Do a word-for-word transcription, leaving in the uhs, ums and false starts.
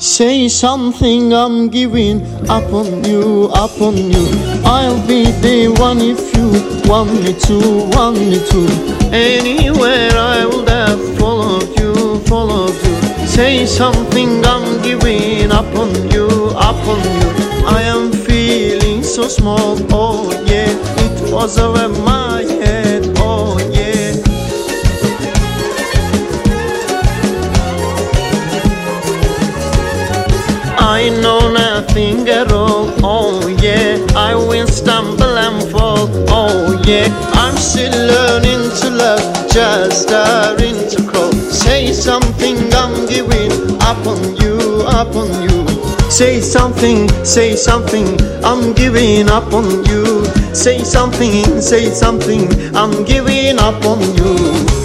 Say something, I'm giving up on you, up on you. I'll be the one if you want me to, want me to. Anywhere I would have followed you, followed you. Say something, I'm giving up on you, up on you. I am feeling so small, oh yeah. It was over my head, oh yeah. I know nothing at all, oh yeah. I will stumble and fall, oh yeah. I'm still learning to love, just starting to crawl. Say something, I'm giving up on you, up on you. Say something, say something, I'm giving up on you. Say something, say something, I'm giving up on you.